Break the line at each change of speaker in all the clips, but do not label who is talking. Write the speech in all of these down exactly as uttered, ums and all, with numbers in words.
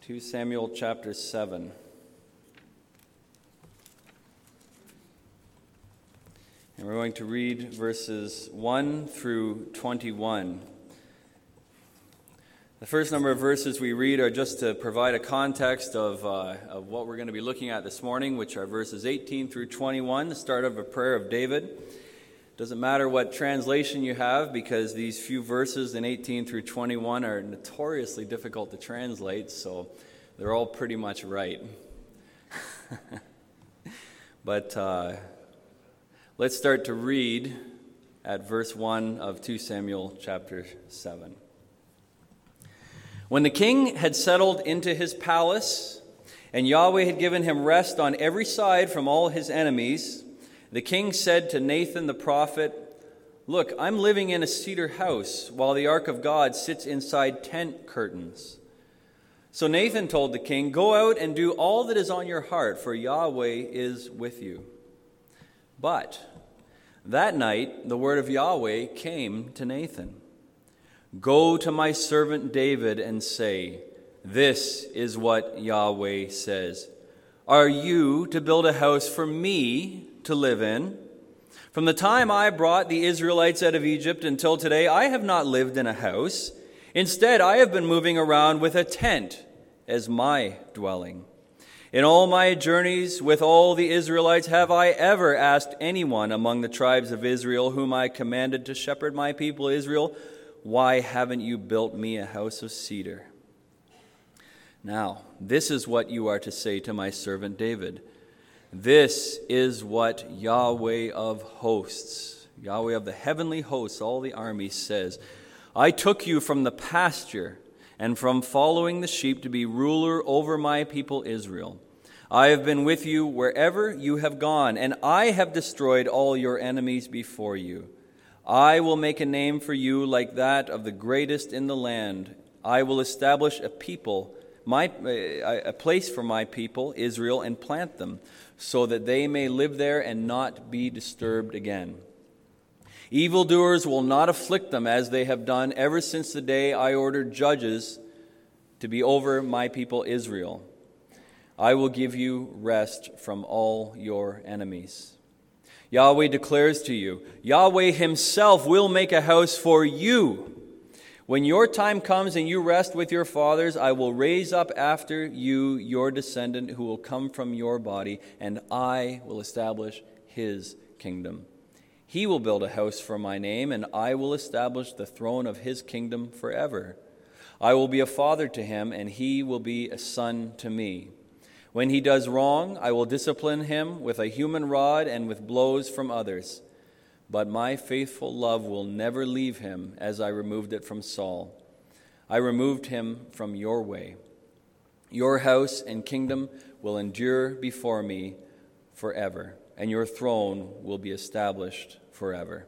Second Samuel chapter seven. And we're going to read verses one through twenty-one. The first number of verses we read are just to provide a context of, uh, of what we're going to be looking at this morning, which are verses eighteen through twenty-one, the start of a prayer of David. Doesn't matter what translation you have, because these few verses in eighteen through twenty-one are notoriously difficult to translate, so they're all pretty much right. But uh, let's start to read at verse one of Second Samuel chapter seven. When the king had settled into his palace, and Yahweh had given him rest on every side from all his enemies, the king said to Nathan the prophet, "Look, I'm living in a cedar house, while the ark of God sits inside tent curtains." So Nathan told the king, "Go out and do all that is on your heart, for Yahweh is with you." But that night the word of Yahweh came to Nathan. "Go to my servant David and say, 'This is what Yahweh says. Are you to build a house for me to live in? From the time I brought the Israelites out of Egypt until today, I have not lived in a house. Instead, I have been moving around with a tent as my dwelling. In all my journeys with all the Israelites, have I ever asked anyone among the tribes of Israel, whom I commanded to shepherd my people Israel, why haven't you built me a house of cedar?' Now, this is what you are to say to my servant David. This is what Yahweh of hosts, Yahweh of the heavenly hosts, all the armies, says. I took you from the pasture and from following the sheep to be ruler over my people Israel. I have been with you wherever you have gone, and I have destroyed all your enemies before you. I will make a name for you like that of the greatest in the land. I will establish a people, my a place for my people Israel, and plant them, so that they may live there and not be disturbed again. Evildoers will not afflict them as they have done ever since the day I ordered judges to be over my people Israel. I will give you rest from all your enemies. Yahweh declares to you, Yahweh himself will make a house for you. When your time comes and you rest with your fathers, I will raise up after you your descendant who will come from your body, and I will establish his kingdom. He will build a house for my name, and I will establish the throne of his kingdom forever. I will be a father to him, and he will be a son to me. When he does wrong, I will discipline him with a human rod and with blows from others. But my faithful love will never leave him, as I removed it from Saul. I removed him from your way. Your house and kingdom will endure before me forever, and your throne will be established forever."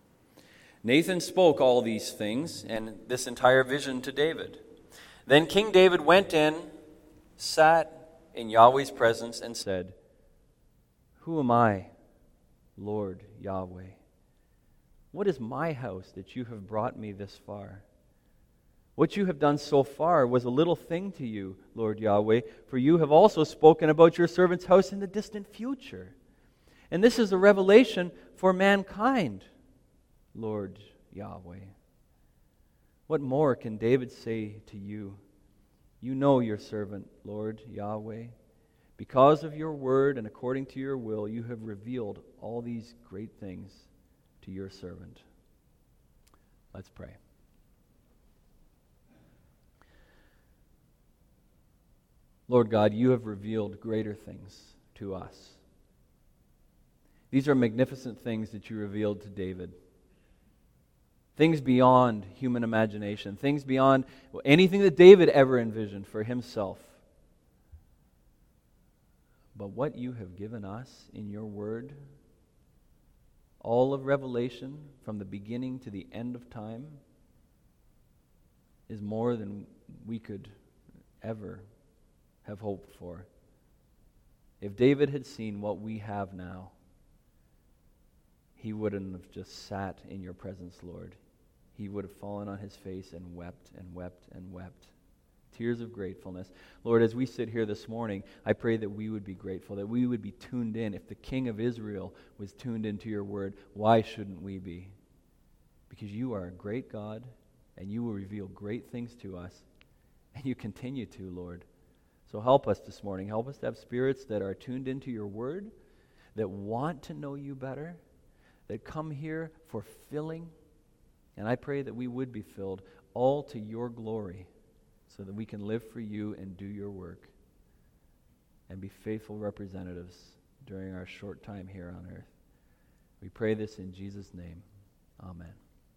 Nathan spoke all these things and this entire vision to David. Then King David went in, sat in Yahweh's presence, and said, "Who am I, Lord Yahweh? What is my house that you have brought me this far? What you have done so far was a little thing to you, Lord Yahweh, for you have also spoken about your servant's house in the distant future. And this is a revelation for mankind, Lord Yahweh. What more can David say to you? You know your servant, Lord Yahweh. Because of your word and according to your will, you have revealed all these great things to your servant." Let's pray. Lord God, you have revealed greater things to us. These are magnificent things that you revealed to David. Things beyond human imagination, things beyond anything that David ever envisioned for himself. But what you have given us in your word, all of Revelation, from the beginning to the end of time, is more than we could ever have hoped for. If David had seen what we have now, he wouldn't have just sat in your presence, Lord. He would have fallen on his face and wept and wept and wept tears of gratefulness. Lord, as we sit here this morning, I pray that we would be grateful, that we would be tuned in. If the King of Israel was tuned into your word, why shouldn't we be? Because you are a great God, and you will reveal great things to us, and you continue to, Lord. So help us this morning. Help us to have spirits that are tuned into your word, that want to know you better, that come here for filling. And I pray that we would be filled all to your glory, so that we can live for you and do your work and be faithful representatives during our short time here on earth. We pray this in Jesus' name. Amen.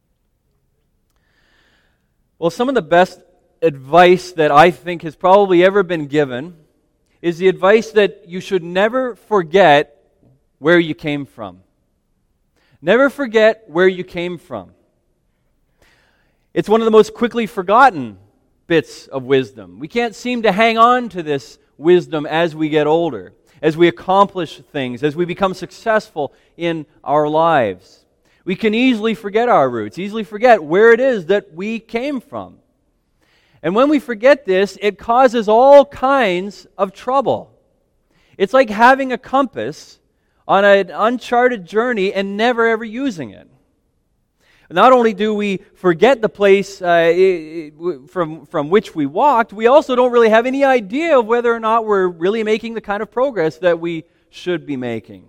Well, some of the best advice that I think has probably ever been given is the advice that you should never forget where you came from. Never forget where you came from. It's one of the most quickly forgotten bits of wisdom. We can't seem to hang on to this wisdom as we get older, as we accomplish things, as we become successful in our lives. We can easily forget our roots, easily forget where it is that we came from. And when we forget this, it causes all kinds of trouble. It's like having a compass on an uncharted journey and never ever using it. Not only do we forget the place uh, from, from which we walked, we also don't really have any idea of whether or not we're really making the kind of progress that we should be making.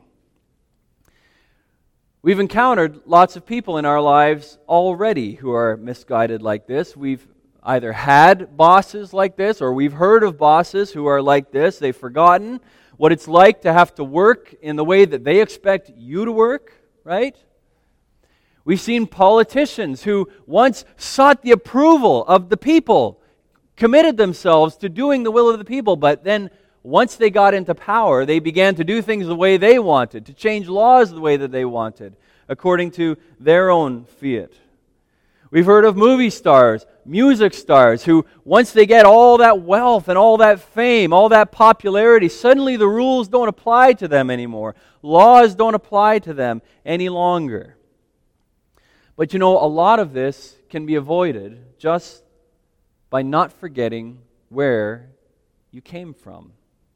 We've encountered lots of people in our lives already who are misguided like this. We've either had bosses like this, or we've heard of bosses who are like this. They've forgotten what it's like to have to work in the way that they expect you to work, right? We've seen politicians who once sought the approval of the people, committed themselves to doing the will of the people, but then once they got into power, they began to do things the way they wanted, to change laws the way that they wanted, according to their own fiat. We've heard of movie stars, music stars, who once they get all that wealth and all that fame, all that popularity, suddenly the rules don't apply to them anymore. Laws don't apply to them any longer. But you know, a lot of this can be avoided just by not forgetting where you came from.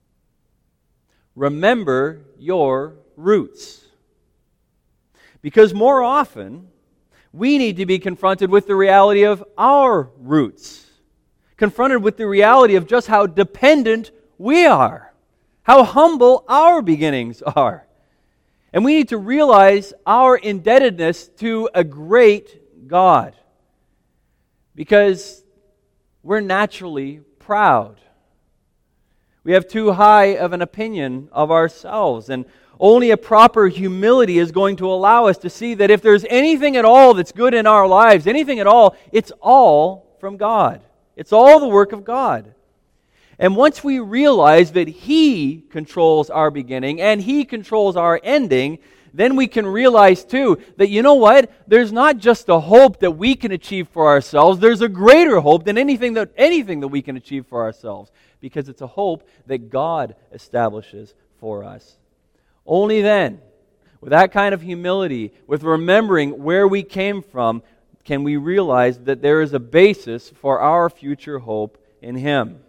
Remember your roots. Because more often, we need to be confronted with the reality of our roots. Confronted with the reality of just how dependent we are. How humble our beginnings are. And we need to realize our indebtedness to a great God. Because we're naturally proud. We have too high of an opinion of ourselves. And only a proper humility is going to allow us to see that if there's anything at all that's good in our lives, anything at all, it's all from God. It's all the work of God. And once we realize that He controls our beginning and He controls our ending, then we can realize too that, you know what? There's not just a hope that we can achieve for ourselves. There's a greater hope than anything that anything that we can achieve for ourselves, because it's a hope that God establishes for us. Only then, with that kind of humility, with remembering where we came from, can we realize that there is a basis for our future hope in Him.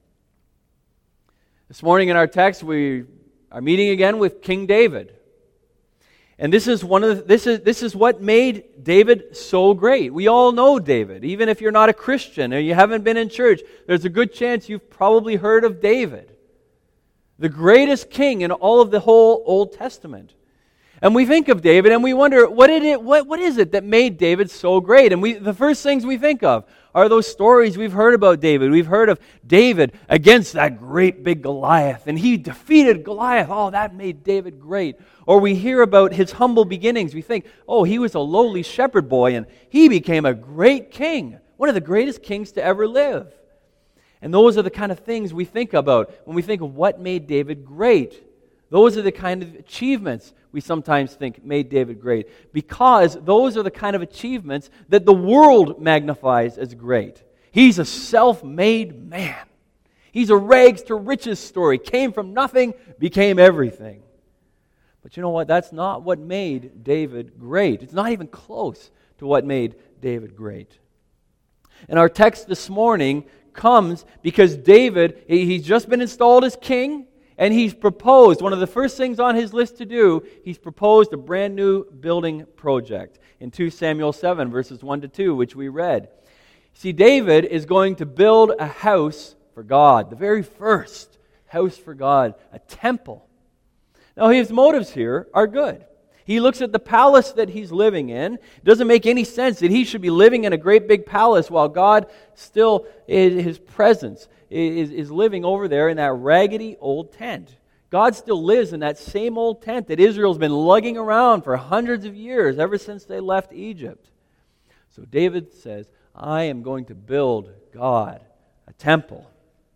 This morning in our text, we are meeting again with King David. And this is one of the, this is this is what made David so great. We all know David. Even if you're not a Christian or you haven't been in church, there's a good chance you've probably heard of David. The greatest king in all of the whole Old Testament. And we think of David and we wonder, what did it what what is it that made David so great? And we the first things we think of are those stories we've heard about David. We've heard of David against that great big Goliath, and he defeated Goliath. Oh, that made David great. Or we hear about his humble beginnings. We think, oh, he was a lowly shepherd boy, and he became a great king, one of the greatest kings to ever live. And those are the kind of things we think about when we think of what made David great. Those are the kind of achievements we sometimes think made David great, because those are the kind of achievements that the world magnifies as great. He's a self-made man. He's a rags to riches story. Came from nothing, became everything. But you know what? That's not what made David great. It's not even close to what made David great. And our text this morning
comes because David, he's just been installed as king, and he's proposed, one of the first things on his list to do, he's proposed a brand new building project in Second Samuel seven, verses one to two, which we read. See, David is going to build a house for God, the very first house for God, a temple. Now, his motives here are good. He looks at the palace that he's living in. It doesn't make any sense that he should be living in a great big palace while God still, in His presence, is, is living over there in that raggedy old tent. God still lives in that same old tent that Israel's been lugging around for hundreds of years, ever since they left Egypt. So David says, I am going to build God a temple.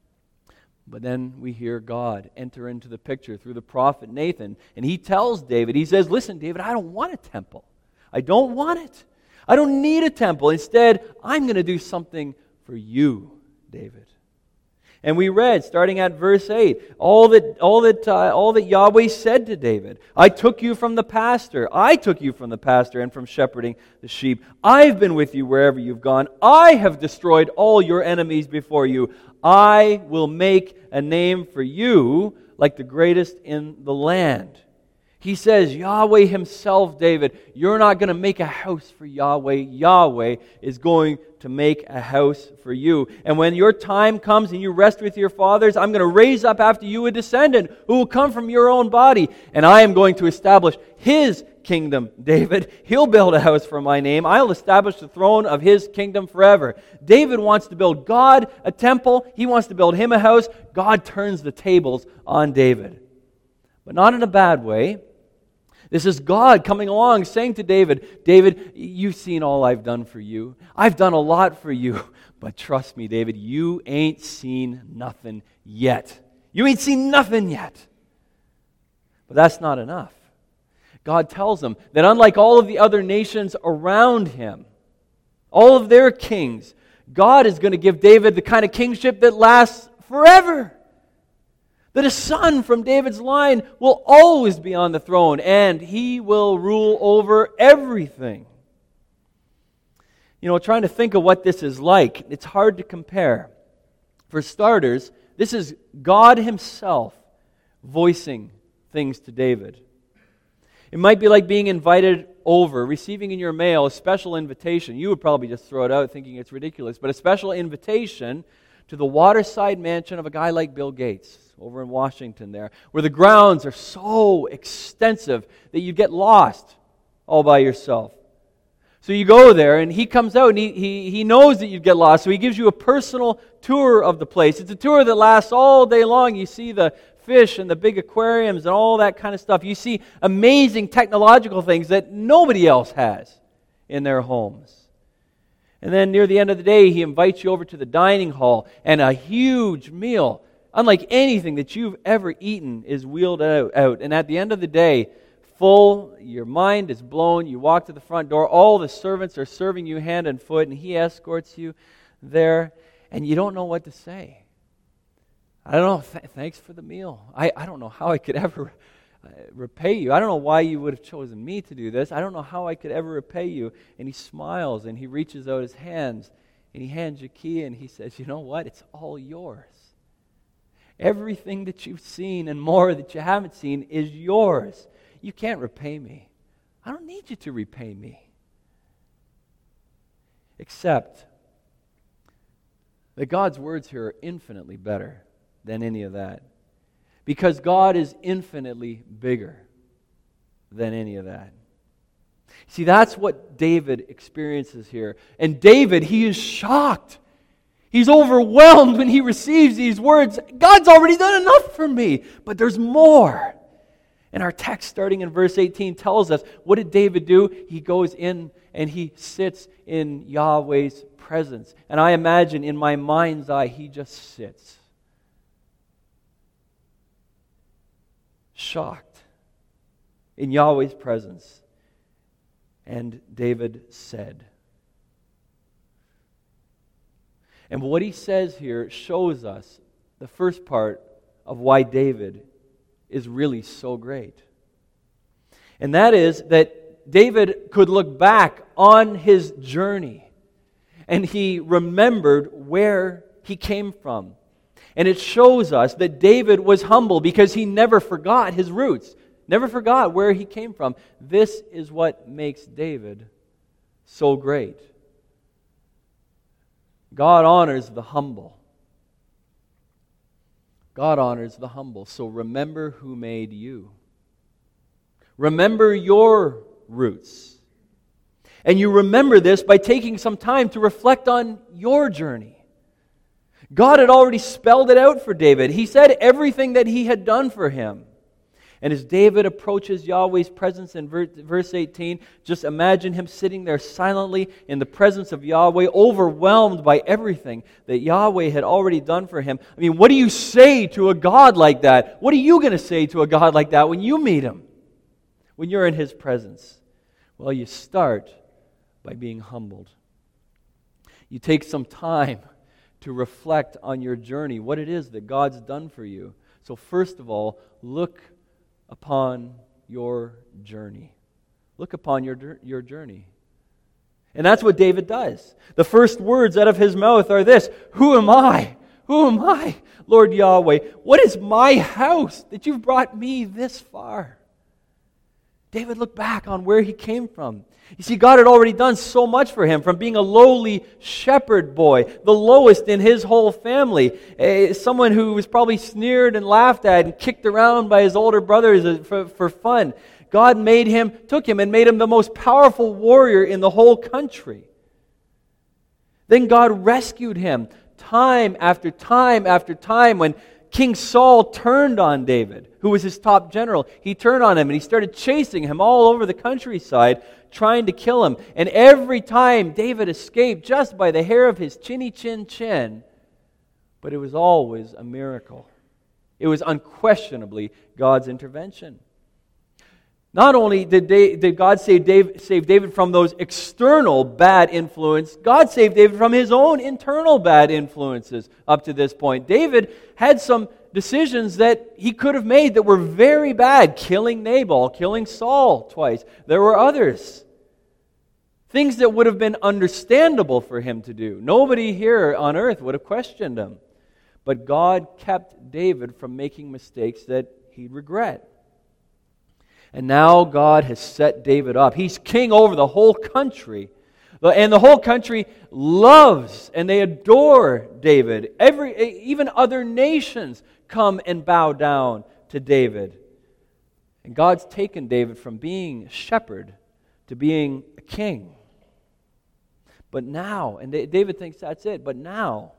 But then we hear God enter into the picture through the prophet Nathan. And he tells David, he says, listen, David, I don't want a temple. I don't want it. I don't need a temple. Instead, I'm going to do something for you, David. And we read, starting at verse eight, all that, all that, uh, all that Yahweh said to David. I took you from the pasture. I took you from the pasture and from shepherding the sheep. I've been with you wherever you've gone. I have destroyed all your enemies before you. I will make a name for you like the greatest in the land. He says, Yahweh Himself, David, you're not going to make a house for Yahweh. Yahweh is going to make a house for you. And when your time comes and you rest with your fathers, I'm going to raise up after you a descendant who will come from your own body. And I am going to establish His kingdom, David. He'll build a house for my name. I'll establish the throne of His kingdom forever. David wants to build God a temple. He wants to build him a house. God turns the tables on David. But not in a bad way. This is God coming along saying to David, David, you've seen all I've done for you. I've done a lot for you. But trust me, David, you ain't seen nothing yet. You ain't seen nothing yet. But that's not enough. God tells him that unlike all of the other nations around him, all of their kings, God is going to give David the kind of kingship that lasts forever. That a son from David's line will always be on the throne, and he will rule over everything. You know, trying to think of what this is like, it's hard to compare. For starters, this is God Himself voicing things to David. It might be like being invited over, receiving in your mail a special invitation. You would probably just throw it out thinking it's ridiculous, but a special invitation to the waterside mansion of a guy like Bill Gates over in Washington there, where the grounds are so extensive that you get lost all by yourself. So you go there, and he comes out, and he, he, he knows that you'd get lost, so he gives you a personal tour of the place. It's a tour that lasts all day long. You see the fish and the big aquariums and all that kind of stuff. You see amazing technological things that nobody else has in their homes. And then near the end of the day, he invites you over to the dining hall, and a huge meal, unlike anything that you've ever eaten, is wheeled out, out. And at the end of the day, full, your mind is blown, you walk to the front door, all the servants are serving you hand and foot, and he escorts you there, and you don't know what to say. I don't know, th- thanks for the meal. I, I don't know how I could ever uh, repay you. I don't know why you would have chosen me to do this. I don't know how I could ever repay you. And he smiles, and he reaches out his hands, and he hands you a key, and he says, you know what? It's all yours. Everything that you've seen and more that you haven't seen is yours. You can't repay me. I don't need you to repay me. Except that God's words here are infinitely better than any of that. Because God is infinitely bigger than any of that. See, that's what David experiences here. And David, he is shocked. He's overwhelmed when he receives these words. God's already done enough for me, but there's more. And our text starting in verse eighteen tells us, what did David do? He goes in and he sits in Yahweh's presence. And I imagine in my mind's eye, he just sits. Shocked in Yahweh's presence. And David said. And what he says here shows us the first part of why David is really so great. And that is that David could look back on his journey and he remembered where he came from. And it shows us that David was humble because he never forgot his roots, never forgot where he came from. This is what makes David so great. God honors the humble. God honors the humble. So remember who made you. Remember your roots. And you remember this by taking some time to reflect on your journey. God had already spelled it out for David. He said everything that he had done for him. And as David approaches Yahweh's presence in verse eighteen, just imagine him sitting there silently in the presence of Yahweh, overwhelmed by everything that Yahweh had already done for him. I mean, what do you say to a God like that? What are you going to say to a God like that when you meet him? When you're in his presence? Well, you start by being humbled. You take some time to reflect on your journey, what it is that God's done for you. So first of all, look upon your journey. Look upon your, your journey. And that's what David does. The first words out of his mouth are this: who am I? Who am I, Lord Yahweh? What is my house that you've brought me this far? David looked back on where he came from. You see, God had already done so much for him, from being a lowly shepherd boy, the lowest in his whole family, uh, someone who was probably sneered and laughed at and kicked around by his older brothers for, for fun. God made him, took him and made him the most powerful warrior in the whole country. Then God rescued him time after time after time when King Saul turned on David, who was his top general. He turned on him and he started chasing him all over the countryside, trying to kill him. And every time David escaped just by the hair of his chinny chin chin, but it was always a miracle. It was unquestionably God's intervention. Not only did, they, did God save David, save David from those external bad influences, God saved David from his own internal bad influences up to this point. David had some decisions that he could have made that were very bad. Killing Nabal, killing Saul twice. There were others. Things that would have been understandable for him to do. Nobody here on earth would have questioned him. But God kept David from making mistakes that he'd regret. And now God has set David up. He's king over the whole country. And the whole country loves and they adore David. Every, even other nations come and bow down to David. And God's taken David from being a shepherd to being a king. But now, and David thinks that's it, but now,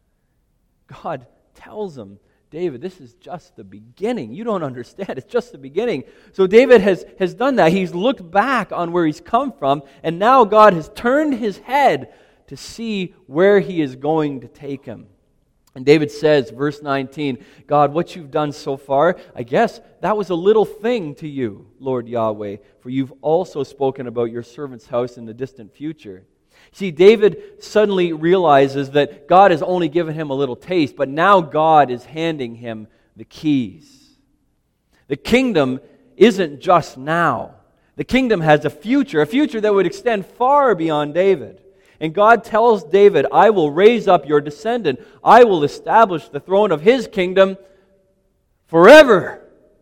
God tells him, David, this is just the beginning. You don't understand. It's just the beginning. So David has, has done that. He's looked back on where he's come from, and now God has turned his head to see where he is going to take him. And David says, verse nineteen, God, what you've done so far, I guess that was a little thing to you, Lord Yahweh, for you've also spoken about your servant's house in the distant future. See, David suddenly realizes that God has only given him a little taste, but now God is handing him the keys. The kingdom isn't just now. The kingdom has a future, a future that would extend far beyond David. And God tells David, I will raise up your descendant. I will establish the throne of his kingdom forever.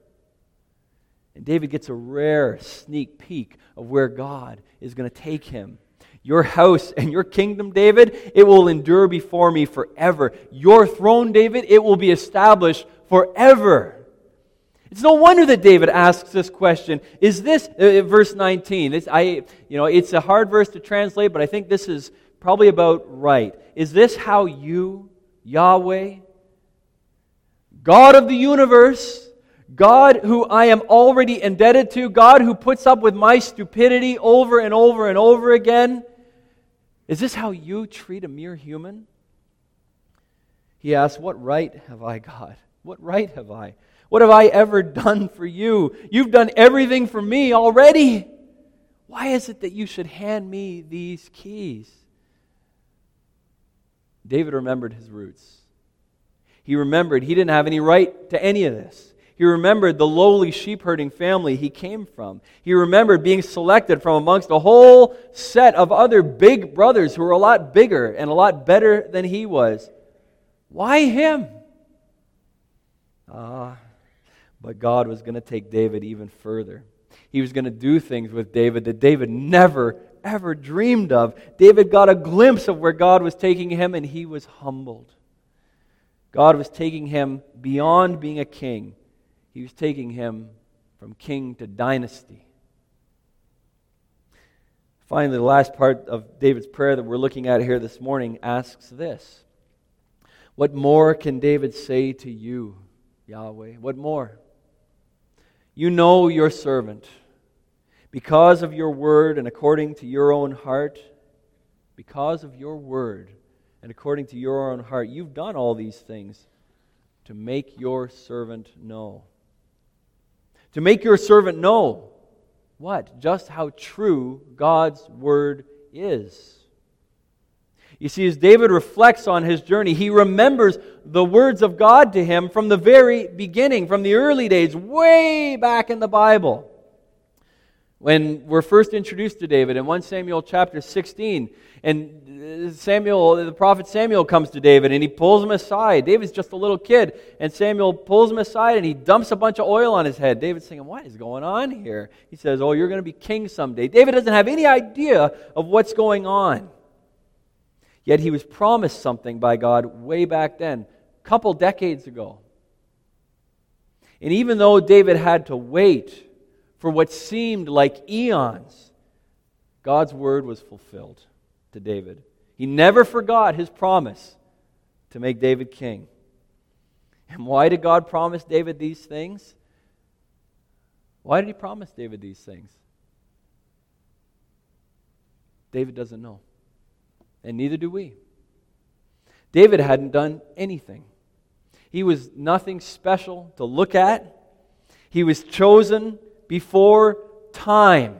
And David gets a rare sneak peek of where God is going to take him. Your house and your kingdom, David, it will endure before me forever. Your throne, David, it will be established forever. It's no wonder that David asks this question. Is this, uh, verse nineteen, it's, I, you know, it's a hard verse to translate, but I think this is probably about right. Is this how you, Yahweh, God of the universe, God who I am already indebted to, God who puts up with my stupidity over and over and over again, is this how you treat a mere human? He asks, what right have I, God? What right have I? What have I ever done for you? You've done everything for me already. Why is it that you should hand me these keys? David remembered his roots. He remembered he didn't have any right to any of this. He remembered the lowly sheep-herding family he came from. He remembered being selected from amongst a whole set of other big brothers who were a lot bigger and a lot better than he was. Why him? Ah, but God was going to take David even further. He was going to do things with David that David never, ever dreamed of. David got a glimpse of where God was taking him, and he was humbled. God was taking him beyond being a king. He was taking him from king to dynasty. Finally, the last part of David's prayer that we're looking at here this morning asks this: what more can David say to you, Yahweh? What more? You know your servant. Because of your word and according to your own heart, because of your word and according to your own heart, you've done all these things to make your servant know. To make your servant know what? Just how true God's word is. You see, as David reflects on his journey, he remembers the words of God to him from the very beginning, from the early days, way back in the Bible. When we're first introduced to David in First Samuel chapter sixteen, and Samuel, the prophet Samuel comes to David and he pulls him aside. David's just a little kid, and Samuel pulls him aside and he dumps a bunch of oil on his head. David's thinking, what is going on here? He says, oh, you're going to be king someday. David doesn't have any idea of what's going on. Yet he was promised something by God way back then, a couple decades ago. And even though David had to wait for what seemed like eons, God's word was fulfilled to David. He never forgot his promise to make David king. And why did God promise David these things? Why did he promise David these things? David doesn't know. And neither do we. David hadn't done anything. He was nothing special to look at. He was chosen before time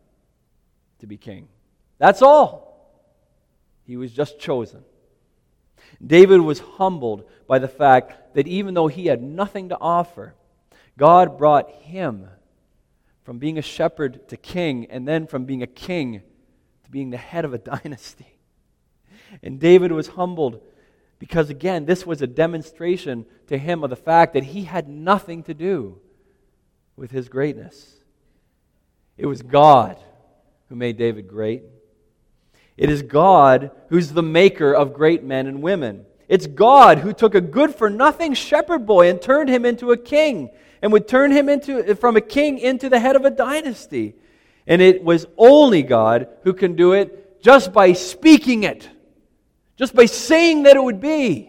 to be king. That's all. He was just chosen. David was humbled by the fact that even though he had nothing to offer, God brought him from being a shepherd to king, and then from being a king to being the head of a dynasty. And David was humbled because, again, this was a demonstration to him of the fact that he had nothing to do with his greatness. It was God who made David great. It is God who's the maker of great men and women. It's God who took a good-for-nothing shepherd boy and turned him into a king, and would turn him into from a king into the head of a dynasty. And it was only God who can do it just by speaking it. Just by saying that it would be.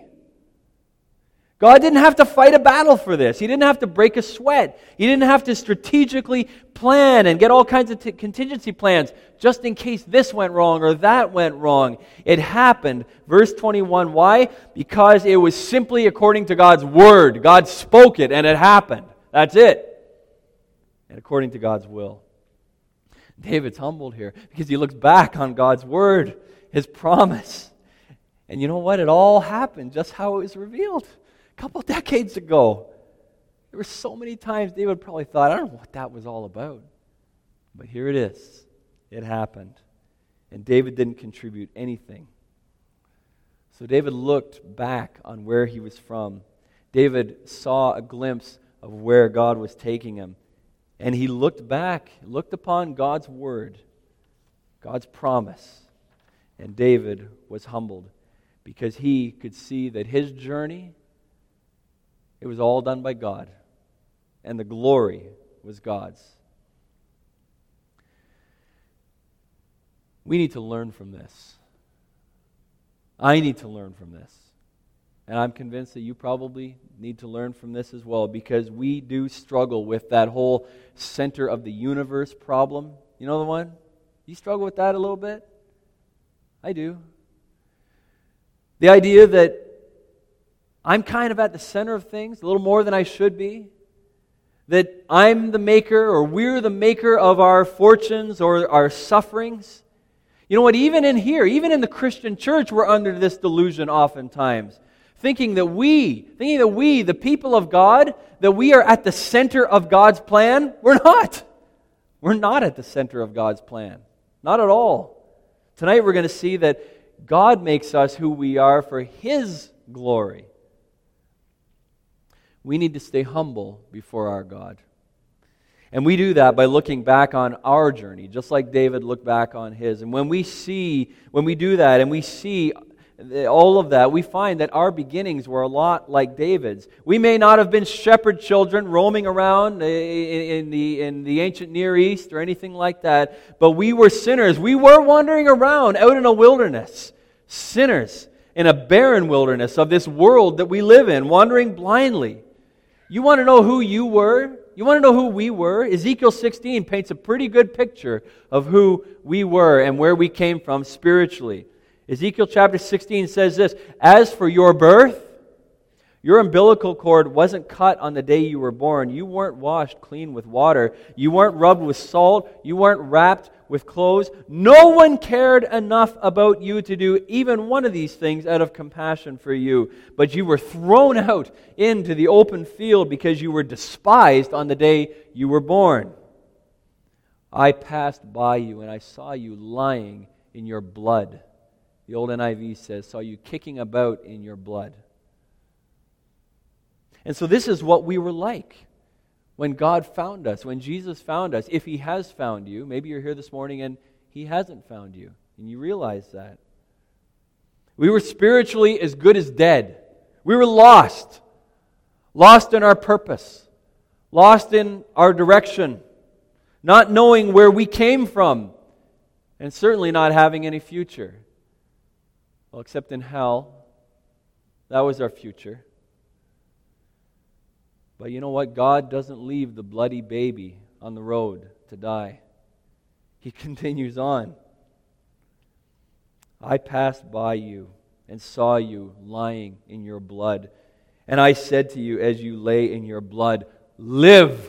God didn't have to fight a battle for this. He didn't have to break a sweat. He didn't have to strategically plan and get all kinds of t- contingency plans just in case this went wrong or that went wrong. It happened. Verse twenty-one, why? Because it was simply according to God's word. God spoke it and it happened. That's it. And according to God's will. David's humbled here because he looks back on God's word, His promise. And you know what? It all happened just how it was revealed a couple decades ago. There were so many times David probably thought, I don't know what that was all about. But here it is. It happened. And David didn't contribute anything. So David looked back on where he was from. David saw a glimpse of where God was taking him. And he looked back, looked upon God's word, God's promise. And David was humbled, because he could see that his journey, it was all done by God. And the glory was God's. We need to learn from this. I need to learn from this. And I'm convinced that you probably need to learn from this as well, because we do struggle with that whole center of the universe problem. You know the one? You struggle with that a little bit? I do. The idea that I'm kind of at the center of things, a little more than I should be. That I'm the maker, or we're the maker of our fortunes or our sufferings. You know what? Even in here, even in the Christian church, we're under this delusion oftentimes. Thinking that we, thinking that we, the people of God, that we are at the center of God's plan. We're not. We're not at the center of God's plan. Not at all. Tonight we're going to see that God makes us who we are for His glory. We need to stay humble before our God. And we do that by looking back on our journey, just like David looked back on his. And when we see, when we do that and we see all of that, we find that our beginnings were a lot like David's. We may not have been shepherd children roaming around in the, in the ancient Near East or anything like that, but we were sinners. We were wandering around out in a wilderness, sinners in a barren wilderness of this world that we live in, wandering blindly. You want to know who you were? You want to know who we were? Ezekiel sixteen paints a pretty good picture of who we were and where we came from spiritually. Ezekiel chapter sixteen says this, "As for your birth, your umbilical cord wasn't cut on the day you were born. You weren't washed clean with water. You weren't rubbed with salt. You weren't wrapped with clothes. No one cared enough about you to do even one of these things out of compassion for you. But you were thrown out into the open field because you were despised on the day you were born. I passed by you and I saw you lying in your blood." The old N I V says, "saw you kicking about in your blood." And so this is what we were like when God found us, when Jesus found us. If He has found you, maybe you're here this morning and He hasn't found you, and you realize that. We were spiritually as good as dead. We were lost. Lost in our purpose. Lost in our direction. Not knowing where we came from. And certainly not having any future. Well, except in hell. That was our future. But you know what? God doesn't leave the bloody baby on the road to die. He continues on. I passed by you and saw you lying in your blood. And I said to you, as you lay in your blood, live.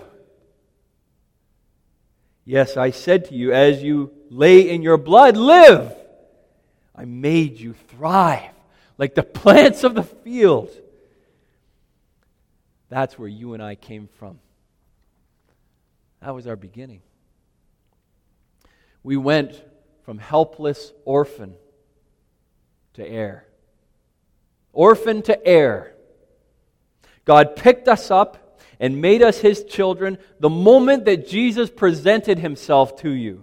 Yes, I said to you, as you lay in your blood, live. I made you thrive like the plants of the field. That's where you and I came from. That was our beginning. We went from helpless orphan to heir. Orphan to heir. God picked us up and made us His children the moment that Jesus presented Himself to you.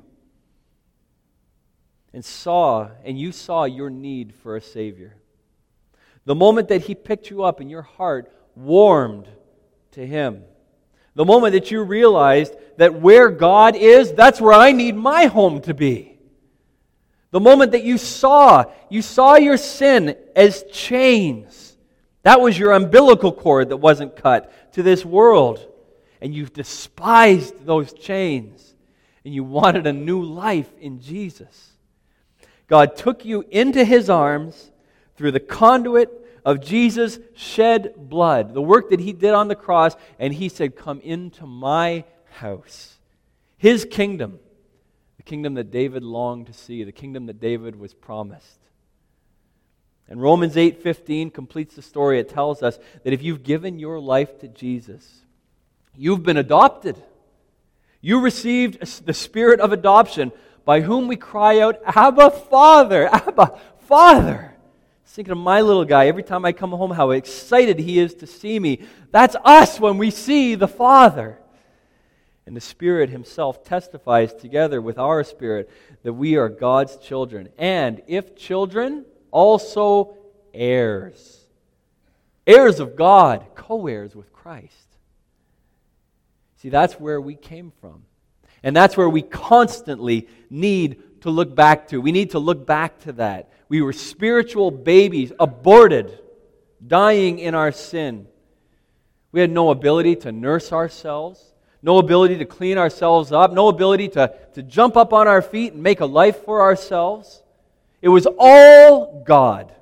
And saw, and you saw your need for a Savior. The moment that He picked you up and your heart warmed to Him. The moment that you realized that where God is, that's where I need my home to be. The moment that you saw, you saw your sin as chains. That was your umbilical cord that wasn't cut to this world. And you've despised those chains. And you wanted a new life in Jesus. God took you into His arms through the conduit of Jesus' shed blood, the work that He did on the cross, and He said, come into my house. His kingdom, the kingdom that David longed to see, the kingdom that David was promised. And Romans eight fifteen completes the story. It tells us that if you've given your life to Jesus, you've been adopted. You received the spirit of adoption, by whom we cry out, Abba, Father, Abba, Father. Thinking of my little guy, every time I come home, how excited he is to see me. That's us when we see the Father. And the Spirit Himself testifies together with our spirit that we are God's children. And if children, also heirs. Heirs of God, co-heirs with Christ. See, that's where we came from. And that's where we constantly need to look back to. We need to look back to that. We were spiritual babies, aborted, dying in our sin. We had no ability to nurse ourselves, no ability to clean ourselves up, no ability to, to jump up on our feet and make a life for ourselves. It was all God,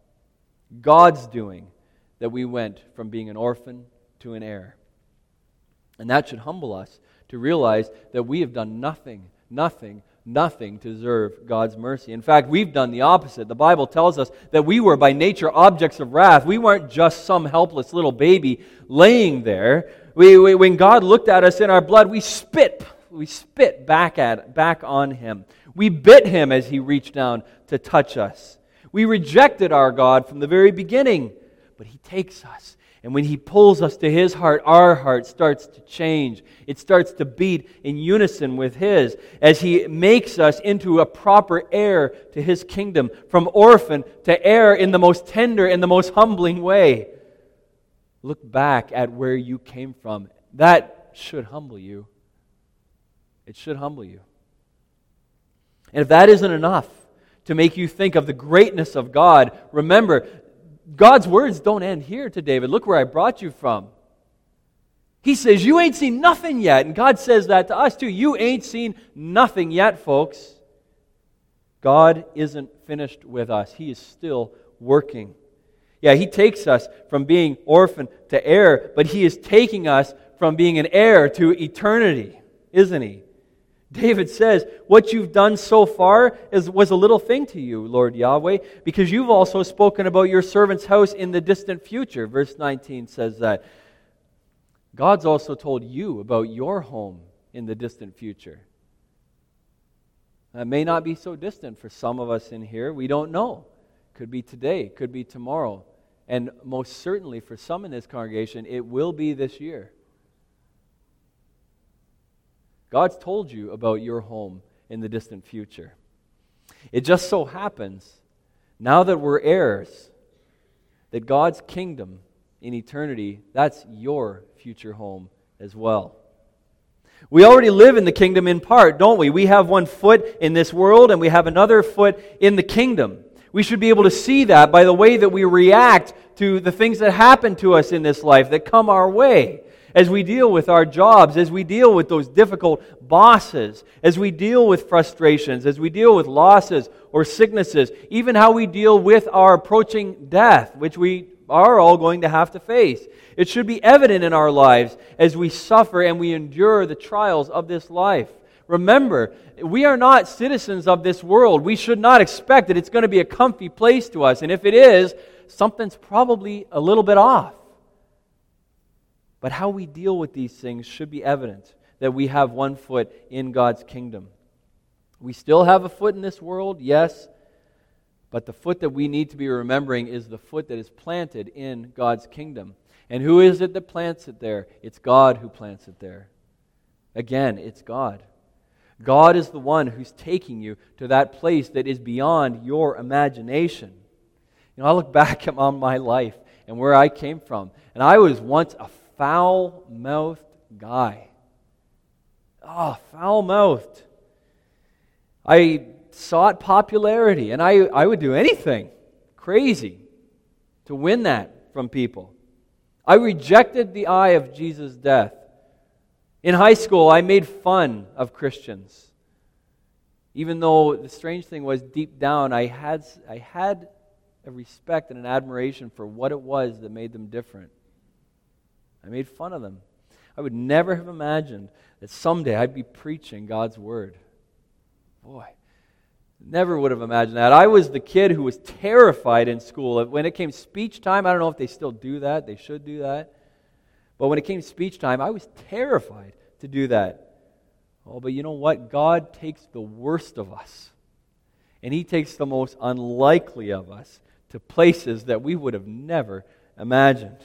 God's doing, that we went from being an orphan to an heir. And that should humble us to realize that we have done nothing, nothing, nothing to deserve God's mercy. In fact, we've done the opposite. The Bible tells us that we were by nature objects of wrath. We weren't just some helpless little baby laying there. We, we, when God looked at us in our blood, we spit. We spit back at, back on Him. We bit Him as He reached down to touch us. We rejected our God from the very beginning But He takes us. And when He pulls us to His heart, our heart starts to change. It starts to beat in unison with His as He makes us into a proper heir to His kingdom, from orphan to heir in the most tender and the most humbling way. Look back at where you came from. That should humble you. It should humble you. And if that isn't enough to make you think of the greatness of God, remember, God's words don't end here to David. Look where I brought you from. He says, you ain't seen nothing yet. And God says that to us too. You ain't seen nothing yet, folks. God isn't finished with us. He is still working. Yeah, He takes us from being orphan to heir, but He is taking us from being an heir to eternity, isn't He? David says, what you've done so far is, was a little thing to you, Lord Yahweh, because you've also spoken about your servant's house in the distant future. Verse nineteen says that. God's also told you about your home in the distant future. That may not be so distant for some of us in here. We don't know. Could be today, could be tomorrow. And most certainly for some in this congregation, it will be this year. God's told you about your home in the distant future. It just so happens, now that we're heirs, that God's kingdom in eternity, that's your future home as well. We already live in the kingdom in part, don't we? We have one foot in this world and we have another foot in the kingdom. We should be able to see that by the way that we react to the things that happen to us in this life, that come our way. As we deal with our jobs, as we deal with those difficult bosses, as we deal with frustrations, as we deal with losses or sicknesses, even how we deal with our approaching death, which we are all going to have to face. It should be evident in our lives as we suffer and we endure the trials of this life. Remember, we are not citizens of this world. We should not expect that it's going to be a comfy place to us. And if it is, something's probably a little bit off. But how we deal with these things should be evident that we have one foot in God's kingdom. We still have a foot in this world, yes, but the foot that we need to be remembering is the foot that is planted in God's kingdom. And who is it that plants it there? It's God who plants it there. Again, it's God. God is the one who's taking you to that place that is beyond your imagination. You know, I look back at my life and where I came from, and I was once a foul-mouthed guy. Oh, foul-mouthed. I sought popularity, and I, I would do anything crazy to win that from people. I rejected the eye of Jesus' death. In high school, I made fun of Christians. Even though the strange thing was, deep down, I had, I had a respect and an admiration for what it was that made them different. I made fun of them. I would never have imagined that someday I'd be preaching God's Word. Boy, never would have imagined that. I was the kid who was terrified in school. When it came speech time, I don't know if they still do that. They should do that. But when it came speech time, I was terrified to do that. Oh, but you know what? God takes the worst of us, and He takes the most unlikely of us to places that we would have never imagined.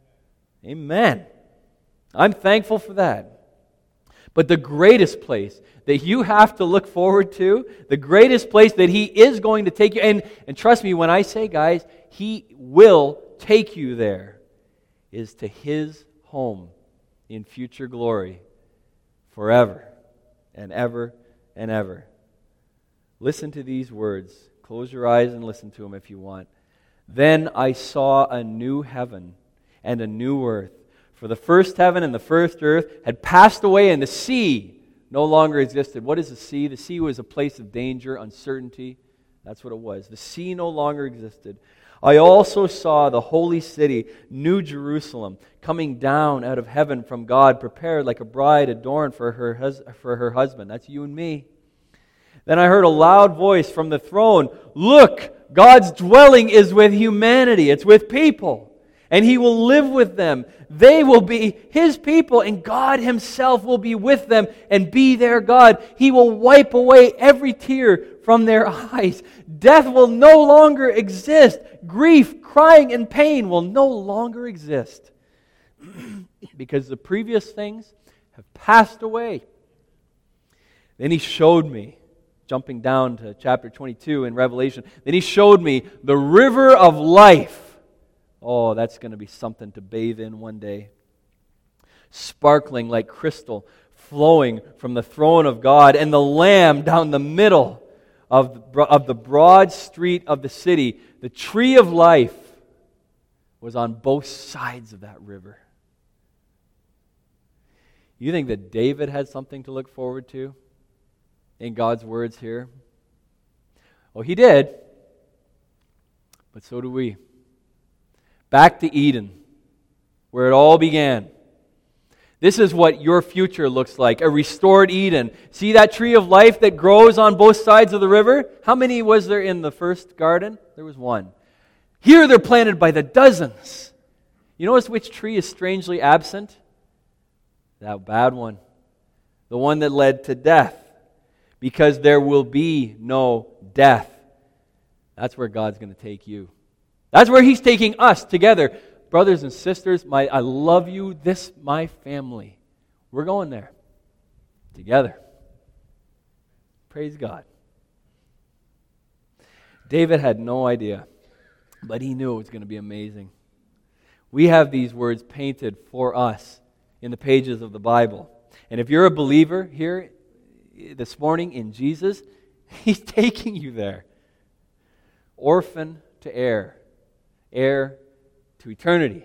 Amen. I'm thankful for that. But the greatest place that you have to look forward to, the greatest place that He is going to take you, and, and trust me when I say, guys, He will take you there, is to His home in future glory forever and ever and ever. Listen to these words. Close your eyes and listen to them if you want. Then I saw a new heaven and a new earth. For the first heaven and the first earth had passed away, and the sea no longer existed. What is the sea? The sea was a place of danger, uncertainty. That's what it was. The sea no longer existed. I also saw the holy city, New Jerusalem, coming down out of heaven from God, prepared like a bride adorned for her, hus- for her husband. That's you and me. Then I heard a loud voice from the throne. Look, God's dwelling is with humanity. It's with people. And He will live with them. They will be His people, and God Himself will be with them and be their God. He will wipe away every tear from their eyes. Death will no longer exist. Grief, crying and pain will no longer exist because the previous things have passed away. Then he showed me, jumping down to chapter twenty-two in Revelation, then he showed me the river of life. Oh, that's going to be something to bathe in one day. Sparkling like crystal, flowing from the throne of God and the Lamb down the middle of the, of the broad street of the city. The tree of life was on both sides of that river. You think that David had something to look forward to in God's words here? Well, he did, but so do we. Back to Eden, where it all began. This is what your future looks like, a restored Eden. See that tree of life that grows on both sides of the river? How many was there in the first garden? There was one. Here they're planted by the dozens. You notice which tree is strangely absent? That bad one. The one that led to death. Because there will be no death. That's where God's going to take you. That's where He's taking us together. Brothers and sisters, my, I love you, this my family. We're going there together. Praise God. David had no idea, but he knew it was going to be amazing. We have these words painted for us in the pages of the Bible. And if you're a believer here this morning in Jesus, He's taking you there. Orphan to heir, heir to eternity.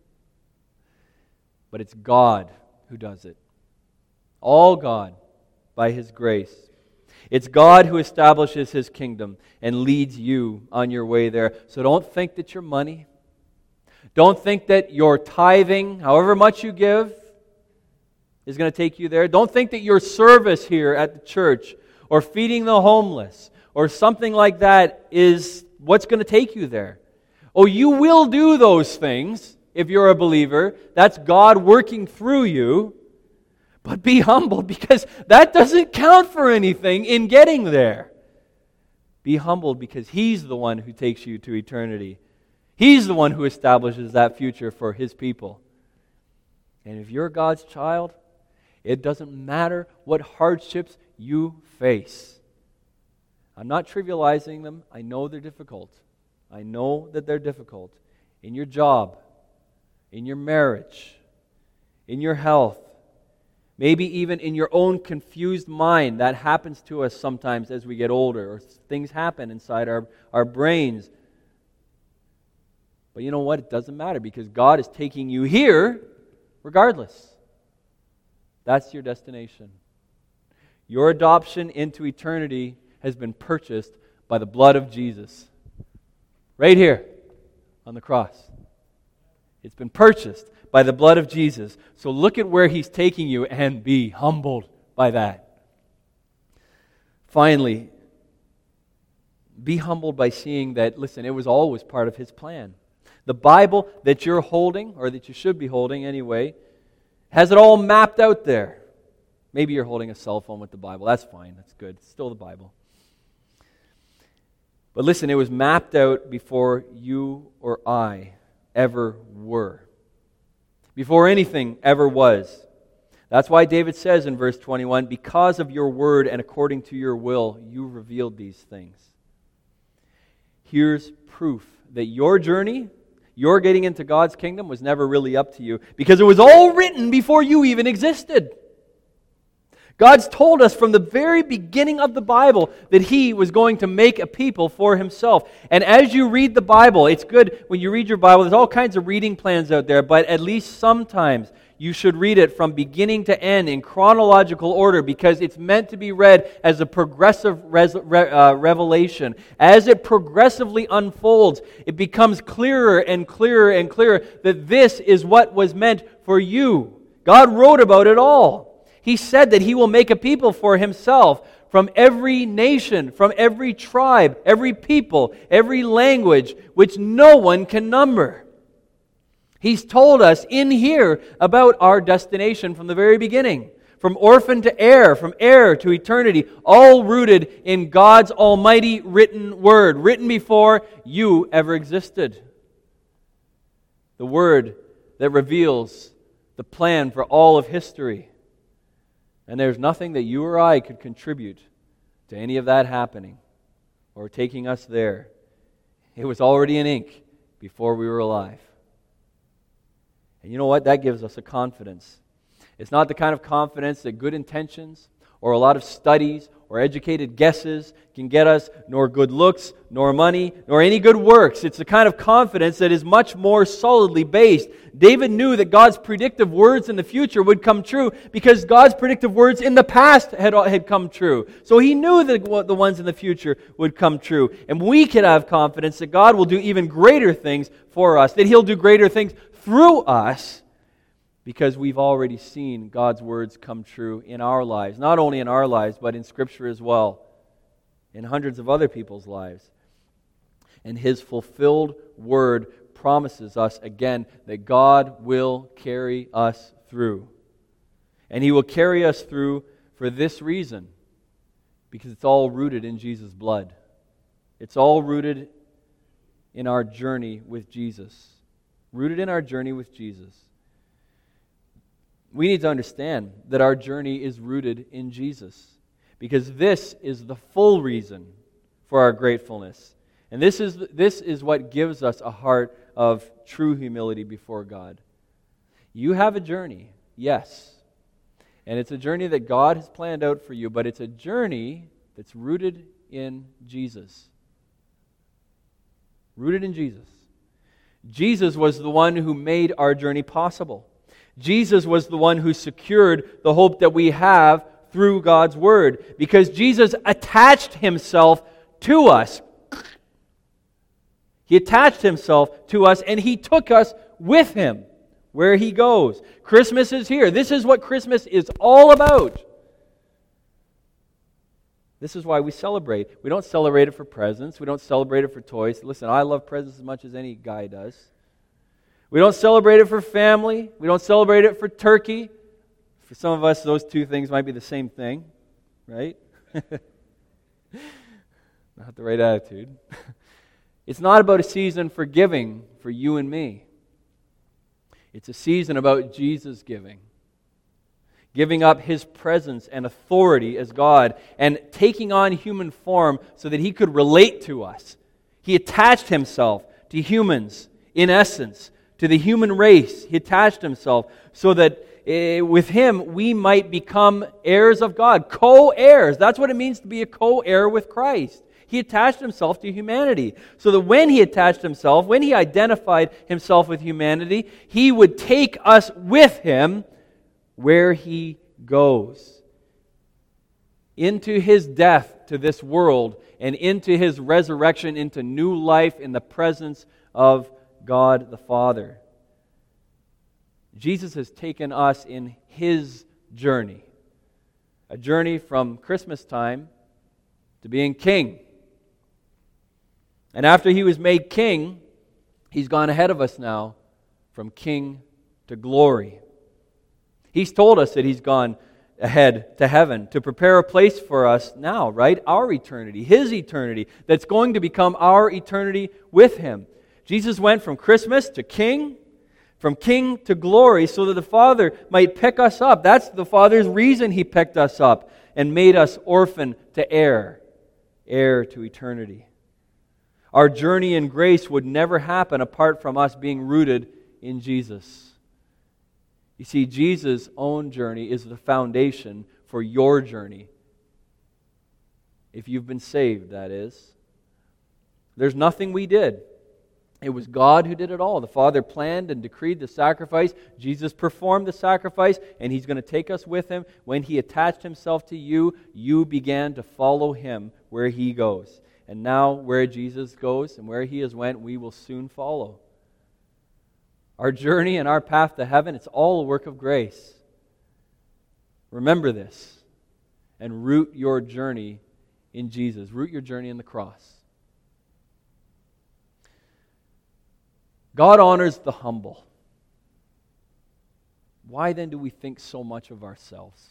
But it's God who does it. All God by His grace. It's God who establishes His kingdom and leads you on your way there. So don't think that your money, don't think that your tithing, however much you give, is going to take you there. Don't think that your service here at the church or feeding the homeless or something like that is what's going to take you there. Oh, you will do those things if you're a believer. That's God working through you. But be humble, because that doesn't count for anything in getting there. Be humbled because He's the one who takes you to eternity. He's the one who establishes that future for His people. And if you're God's child, it doesn't matter what hardships you face. I'm not trivializing them. I know they're difficult. I know that they're difficult. In your job, in your marriage, in your health, maybe even in your own confused mind. That happens to us sometimes as we get older, or things happen inside our, our brains. But you know what? It doesn't matter, because God is taking you here regardless. That's your destination. Your adoption into eternity has been purchased by the blood of Jesus. Right here on the cross. It's been purchased by the blood of Jesus. So look at where He's taking you and be humbled by that. Finally, be humbled by seeing that, listen, it was always part of His plan. The Bible that you're holding, or that you should be holding anyway, has it all mapped out there. Maybe you're holding a cell phone with the Bible. That's fine. That's good. It's still the Bible. But listen, it was mapped out before you or I ever were. Before anything ever was. That's why David says in verse twenty-one, because of your word and according to your will, you revealed these things. Here's proof that your journey, your getting into God's kingdom, was never really up to you, because it was all written before you even existed. God's told us from the very beginning of the Bible that He was going to make a people for Himself. And as you read the Bible, it's good when you read your Bible, there's all kinds of reading plans out there, but at least sometimes you should read it from beginning to end in chronological order, because it's meant to be read as a progressive res- re- uh, revelation. As it progressively unfolds, it becomes clearer and clearer and clearer that this is what was meant for you. God wrote about it all. He said that He will make a people for Himself from every nation, from every tribe, every people, every language, which no one can number. He's told us in here about our destination from the very beginning. From orphan to heir, from heir to eternity, all rooted in God's almighty written word, written before you ever existed. The Word that reveals the plan for all of history. And there's nothing that you or I could contribute to any of that happening or taking us there. It was already in ink before we were alive. And you know what? That gives us a confidence. It's not the kind of confidence that good intentions or a lot of studies or educated guesses can get us, nor good looks, nor money, nor any good works. It's the kind of confidence that is much more solidly based. David knew that God's predictive words in the future would come true because God's predictive words in the past had, had come true. So he knew that the ones in the future would come true. And we can have confidence that God will do even greater things for us, that He'll do greater things through us, because we've already seen God's words come true in our lives. Not only in our lives, but in Scripture as well. In hundreds of other people's lives. And His fulfilled word promises us again that God will carry us through. And He will carry us through for this reason. Because it's all rooted in Jesus' blood. It's all rooted in our journey with Jesus. Rooted in our journey with Jesus. We need to understand that our journey is rooted in Jesus, because this is the full reason for our gratefulness. And this is, this is what gives us a heart of true humility before God. You have a journey, yes. And it's a journey that God has planned out for you, but it's a journey that's rooted in Jesus. Rooted in Jesus. Jesus was the one who made our journey possible. Jesus was the one who secured the hope that we have through God's Word, because Jesus attached Himself to us. He attached Himself to us, and He took us with Him where He goes. Christmas is here. This is what Christmas is all about. This is why we celebrate. We don't celebrate it for presents. We don't celebrate it for toys. Listen, I love presents as much as any guy does. We don't celebrate it for family. We don't celebrate it for turkey. For some of us, those two things might be the same thing, right? Not the right attitude. It's not about a season for giving for you and me. It's a season about Jesus giving. Giving up His presence and authority as God and taking on human form so that He could relate to us. He attached Himself to humans in essence, to the human race. He attached Himself so that uh, with Him we might become heirs of God, co-heirs. That's what it means to be a co-heir with Christ. He attached Himself to humanity so that when He attached Himself, when He identified Himself with humanity, He would take us with Him where He goes. Into His death to this world and into His resurrection into new life in the presence of God the Father. Jesus has taken us in His journey. A journey from Christmas time to being king. And after He was made king, He's gone ahead of us now from king to glory. He's told us that He's gone ahead to heaven to prepare a place for us now, right? Our eternity, His eternity, that's going to become our eternity with Him. Jesus went from Christmas to king, from king to glory, so that the Father might pick us up. That's the Father's reason He picked us up and made us orphan to heir, heir to eternity. Our journey in grace would never happen apart from us being rooted in Jesus. You see, Jesus' own journey is the foundation for your journey. If you've been saved, that is. There's nothing we did. It was God who did it all. The Father planned and decreed the sacrifice. Jesus performed the sacrifice, and He's going to take us with Him. When He attached Himself to you, you began to follow Him where He goes. And now, where Jesus goes and where He has went, we will soon follow. Our journey and our path to heaven, it's all a work of grace. Remember this, and root your journey in Jesus. Root your journey in the cross. God honors the humble. Why then do we think so much of ourselves?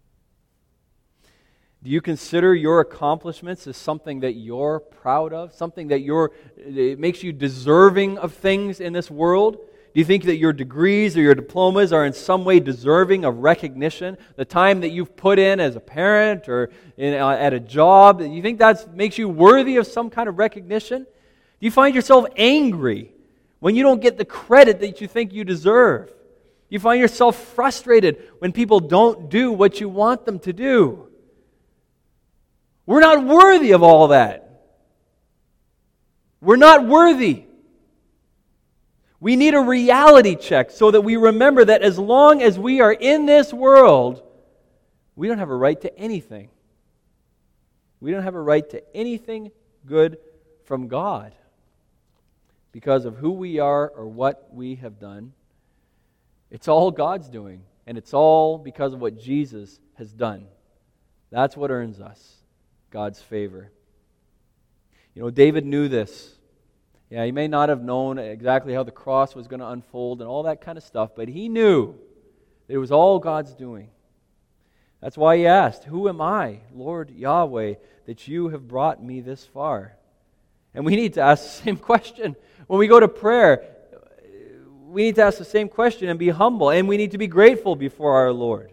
Do you consider your accomplishments as something that you're proud of? Something that you're, it makes you deserving of things in this world? Do you think that your degrees or your diplomas are in some way deserving of recognition? The time that you've put in as a parent or in, uh, at a job, do you think that makes you worthy of some kind of recognition? Do you find yourself angry when you don't get the credit that you think you deserve? Do you find yourself frustrated when people don't do what you want them to do? We're not worthy of all that. We're not worthy. We need a reality check so that we remember that as long as we are in this world, we don't have a right to anything. We don't have a right to anything good from God because of who we are or what we have done. It's all God's doing, and it's all because of what Jesus has done. That's what earns us God's favor. You know, David knew this. Yeah, he may not have known exactly how the cross was going to unfold and all that kind of stuff, but he knew that it was all God's doing. That's why he asked, "Who am I, Lord Yahweh, that you have brought me this far?" And we need to ask the same question. When we go to prayer, we need to ask the same question and be humble, and we need to be grateful before our Lord.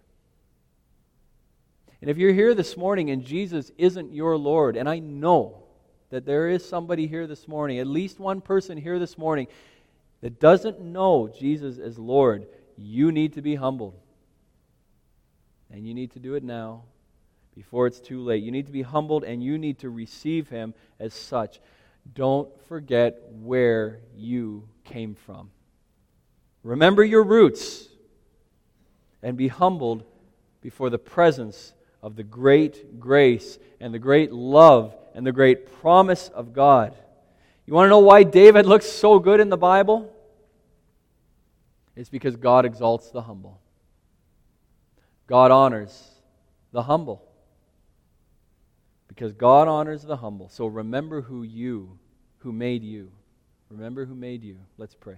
And if you're here this morning and Jesus isn't your Lord, and I know that there is somebody here this morning, at least one person here this morning, that doesn't know Jesus as Lord, you need to be humbled. And you need to do it now, before it's too late. You need to be humbled, and you need to receive Him as such. Don't forget where you came from. Remember your roots, and be humbled before the presence of the great grace and the great love and the great promise of God. You want to know why David looks so good in the Bible? It's because God exalts the humble. God honors the humble. Because God honors the humble. So remember who you, who made you. Remember who made you. Let's pray.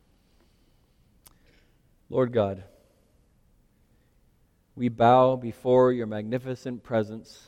Lord God, we bow before your magnificent presence.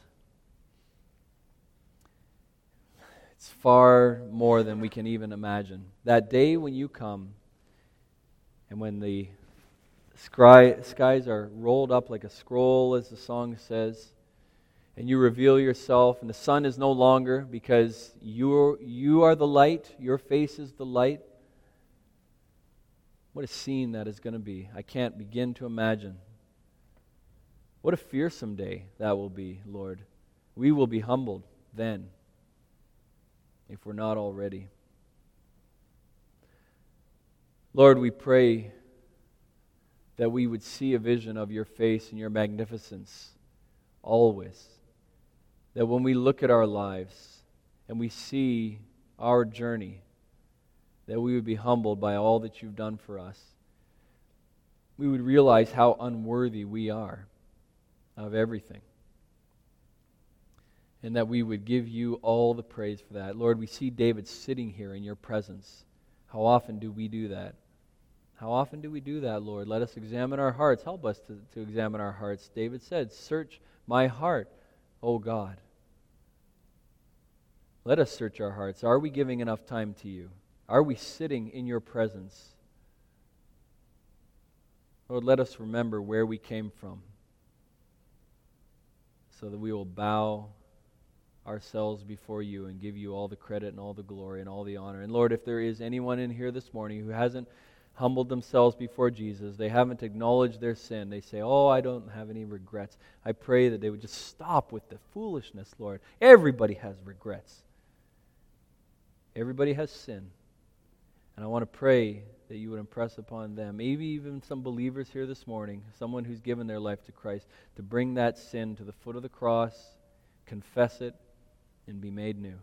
It's far more than we can even imagine. That day when you come, and when the sky, skies are rolled up like a scroll, as the song says, and you reveal yourself, and the sun is no longer, because you you are the light, your face is the light. What a scene that is going to be. I can't begin to imagine. What a fearsome day that will be, Lord. We will be humbled then, if we're not already. Lord, we pray that we would see a vision of your face and your magnificence always. That when we look at our lives and we see our journey, that we would be humbled by all that you've done for us. We would realize how unworthy we are of everything. And that we would give you all the praise for that. Lord, we see David sitting here in your presence. How often do we do that? How often do we do that, Lord? Let us examine our hearts. Help us to, to examine our hearts. David said, "Search my heart, O God." Let us search our hearts. Are we giving enough time to you? Are we sitting in your presence? Lord, let us remember where we came from, so that we will bow ourselves before you and give you all the credit and all the glory and all the honor. And Lord, if there is anyone in here this morning who hasn't humbled themselves before Jesus, they haven't acknowledged their sin, they say, "Oh, I don't have any regrets," I pray that they would just stop with the foolishness, Lord. Everybody has regrets. Everybody has sin. And I want to pray that you would impress upon them, maybe even some believers here this morning, someone who's given their life to Christ, to bring that sin to the foot of the cross, confess it, and be made new.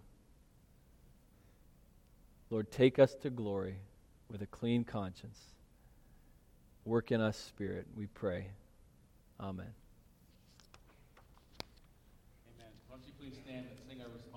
Lord, take us to glory with a clean conscience. Work in us, Spirit, we pray. Amen.
Amen. Why don't you please stand and sing our response?